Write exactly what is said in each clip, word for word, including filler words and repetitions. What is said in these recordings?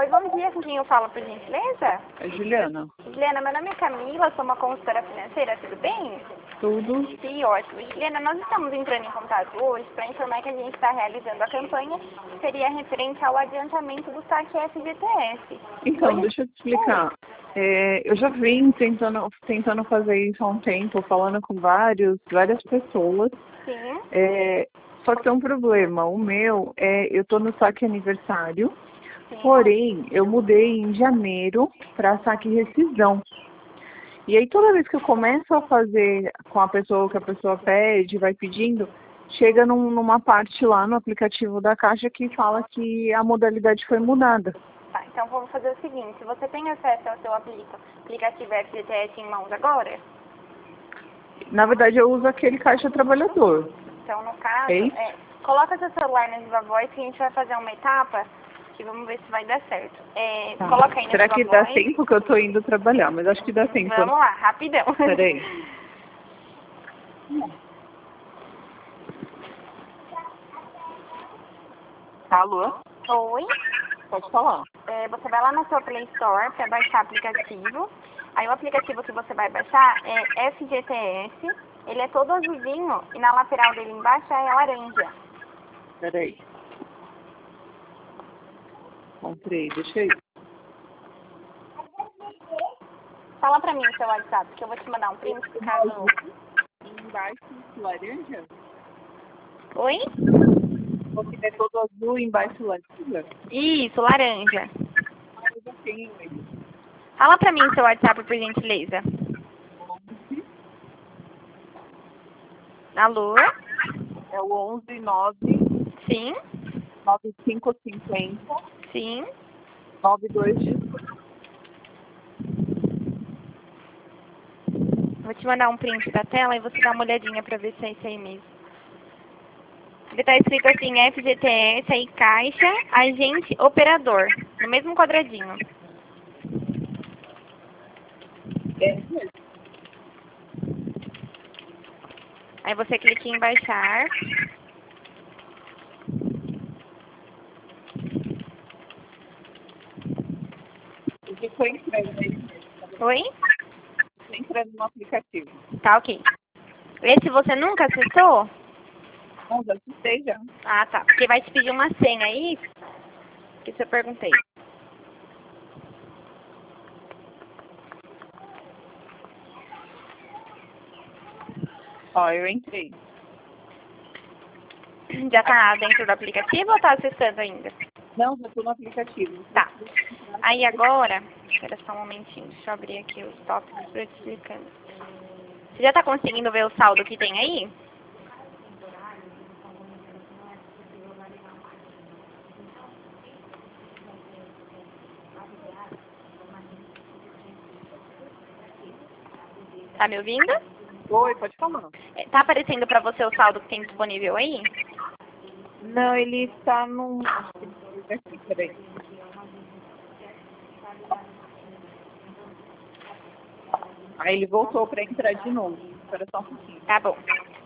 Oi, bom dia, com quem eu falo, por gentileza? É Juliana. Juliana, meu nome é Camila, sou uma consultora financeira, tudo bem? Tudo. Sim, ótimo. Juliana, nós estamos entrando em contato hoje para informar que a gente está realizando a campanha que seria referente ao adiantamento do saque F G T S. Então, Hoje... deixa eu te explicar. É, eu já vim tentando, tentando fazer isso há um tempo, falando com vários, várias pessoas. Sim. É, só que tem um problema. O meu, é, eu estou no saque aniversário, Sim. porém, eu mudei em janeiro para saque rescisão. E aí, toda vez que eu começo a fazer com a pessoa, que a pessoa pede, vai pedindo, chega num, numa parte lá no aplicativo da Caixa que fala que a modalidade foi mudada. Tá, então vamos fazer o seguinte, você tem acesso ao seu aplica, aplicativo F G T S em mãos agora? Na verdade, eu uso aquele Caixa Trabalhador. Então, no caso, É é, coloca seu celular na Viva Voz que a gente vai fazer uma etapa e vamos ver se vai dar certo. É, Tá. coloca aí na Será Viva que Voz. dá tempo que eu tô indo trabalhar? Mas acho que dá tempo. Vamos lá, rapidão. Peraí. Alô? Oi, Pode falar. é, você vai lá na sua Play Store para baixar o aplicativo. Aí o aplicativo que você vai baixar é F G T S. Ele é todo azulzinho e na lateral dele embaixo é laranja. Peraí. Comprei, deixa eu ir. Fala pra mim o seu WhatsApp, que eu vou te mandar um print caso... Embaixo, laranja? Oi? Porque é todo azul, embaixo, laranja? Isso, laranja. Ah, eu já tenho ele. Fala pra mim o seu WhatsApp, por gentileza. Alô? É o onze nove Sim? nove cinco cinco zero Sim? nove dois. Vou te mandar um print da tela e você dá uma olhadinha pra ver se é isso aí mesmo. Ele tá escrito assim, F G T S, aí caixa, agente, operador. No mesmo quadradinho. É mesmo. Aí você clica em baixar. O que foi entregue, né? Oi? Foi entregue no aplicativo. Tá, ok. Esse você nunca acessou? Não, já assistei já. Ah, tá. Porque vai te pedir uma senha aí, que isso eu perguntei. Ó, eu entrei. Já tá dentro do aplicativo ou tá acessando ainda? Não, já tô no aplicativo. Tá. Aí agora, espera só um momentinho, deixa eu abrir aqui os tópicos pra eu te explicando. Você já tá conseguindo ver o saldo que tem aí? Tá me ouvindo? Oi, pode falar. É, tá aparecendo pra você o saldo que tem disponível aí? Não, ele está num... Aqui, peraí. Aí ele voltou para entrar de novo. Espera só um pouquinho. Tá bom.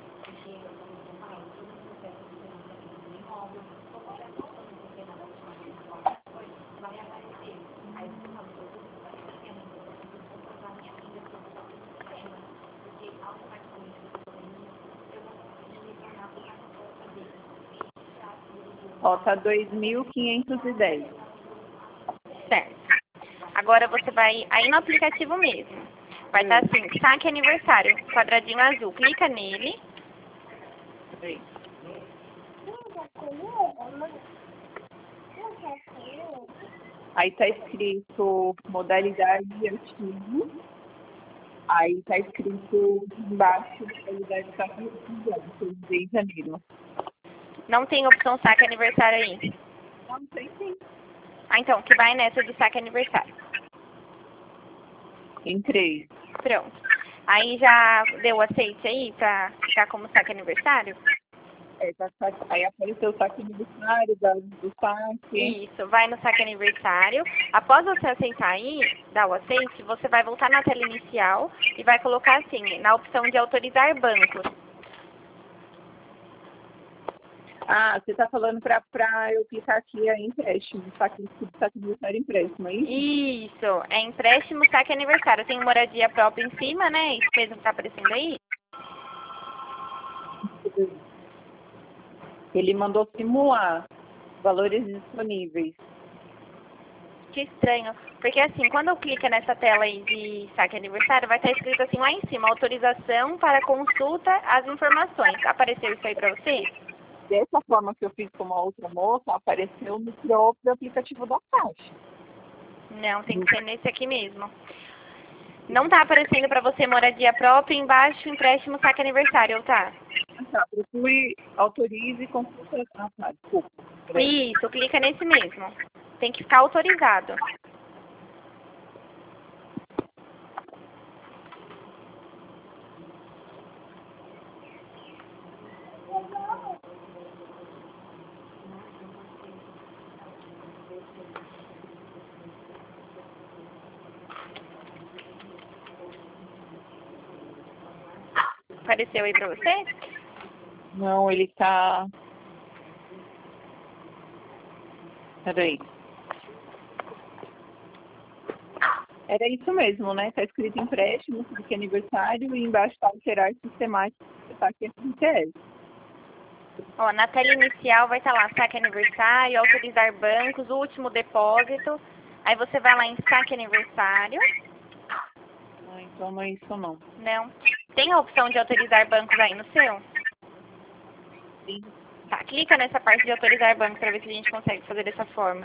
Ó, tá dois mil quinhentos e dez. Certo. Agora você vai aí no aplicativo mesmo. Vai estar assim, saque aniversário, quadradinho azul. Clica nele. Peraí. Aí tá escrito modalidade artigo. Aí tá escrito embaixo modalidade tá em janeiro. Não tem opção saque aniversário aí. Não tem sim. Ah, então, que vai nessa de saque aniversário. Entrei. Pronto. Aí já deu aceite aí pra ficar como saque aniversário? É, tá, tá, aí apareceu o saque aniversário, da, do saque. Isso, vai no saque aniversário. Após você aceitar aí, dar o aceite, você vai voltar na tela inicial e vai colocar assim, na opção de autorizar bancos. Ah, você está falando para eu clicar aqui em empréstimo, saque, saque aniversário empréstimo, é isso? Isso, é empréstimo, saque aniversário. Tem moradia própria em cima, né? Isso mesmo que tá aparecendo aí? Ele mandou simular valores disponíveis. Que estranho. Porque assim, quando eu clico nessa tela aí de saque aniversário, vai estar escrito assim lá em cima, autorização para consulta às informações. Apareceu isso aí para você? Dessa forma que eu fiz com uma outra moça, apareceu no próprio aplicativo da Caixa. Não, tem que ser nesse aqui mesmo. Não tá aparecendo para você moradia própria, embaixo empréstimo saque aniversário, ou tá? Tá, procure, autorize e consulta. Ah, tá, desculpa. Isso, clica nesse mesmo. Tem que ficar autorizado. Apareceu aí pra você? Não, ele tá... Peraí. Era isso mesmo, né? Tá escrito empréstimo, saque aniversário e embaixo tá alterar sistemático, saque F G T S. Ó, na tela inicial vai estar lá, saque aniversário, autorizar bancos, último depósito. Aí você vai lá em saque aniversário. Ah, então não é isso não. Não. Tem a opção de autorizar bancos aí no seu? Sim. Tá, clica nessa parte de autorizar bancos para ver se a gente consegue fazer dessa forma.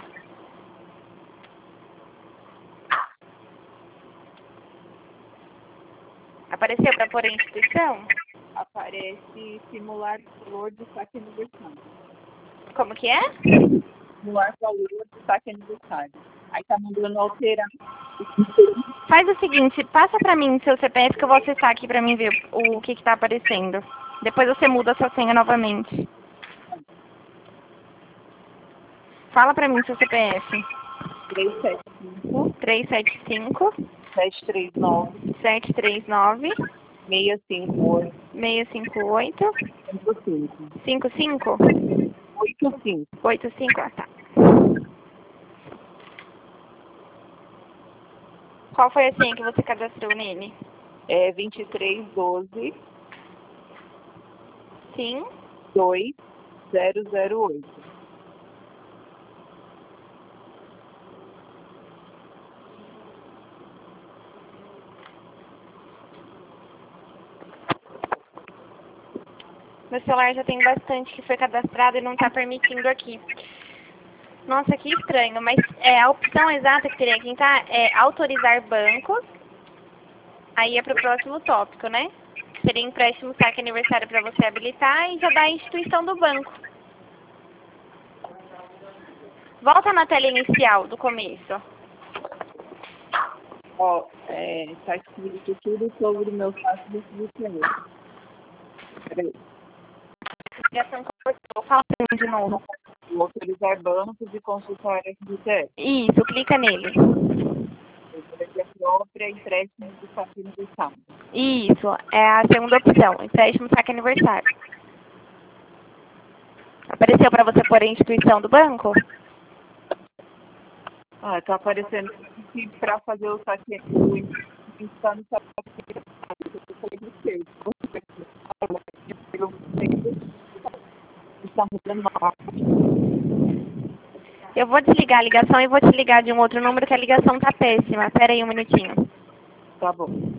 Apareceu para pôr em instituição? Aparece simular valor do saque aniversário. Como que é? Simular valor do saque aniversário. Aí tá mandando alterar. Faz o seguinte, passa pra mim seu C P F que eu vou acessar aqui pra mim ver o que que tá aparecendo. Depois você muda a sua senha novamente. Fala pra mim seu C P F. três sete cinco, três sete cinco, sete três nove, sete três nove, seis cinco oito, seis cinco oito, cinco cinco. cinco cinco, oito cinco. oito cinco, ah tá. Qual foi a senha que você cadastrou nele? É vinte e três doze, Sim. dois zero zero oito. Meu celular já tem bastante que foi cadastrado e não está permitindo aqui. Nossa, que estranho, mas é, a opção exata que teria que entrar é autorizar bancos. Aí é para o próximo tópico, né? Que seria empréstimo saque aniversário para você habilitar e já dá a instituição do banco. Volta na tela inicial do começo. Ó, é, tá escrito tudo sobre o meu saque de F G T S. Peraí. Ligação cortou. Fala pra mim de novo. Vou autorizar bancos e consultar F G T S. Isso, clica nele. Moradia própria, empréstimo do saque aniversário. Isso, é a segunda opção, empréstimo saque aniversário. Apareceu para você pôr a instituição do banco? Ah, tá aparecendo que para fazer o saque, o está no saque está mudando. Eu vou desligar a ligação e vou te ligar de um outro número que a ligação tá péssima. Espera aí um minutinho. Tá bom.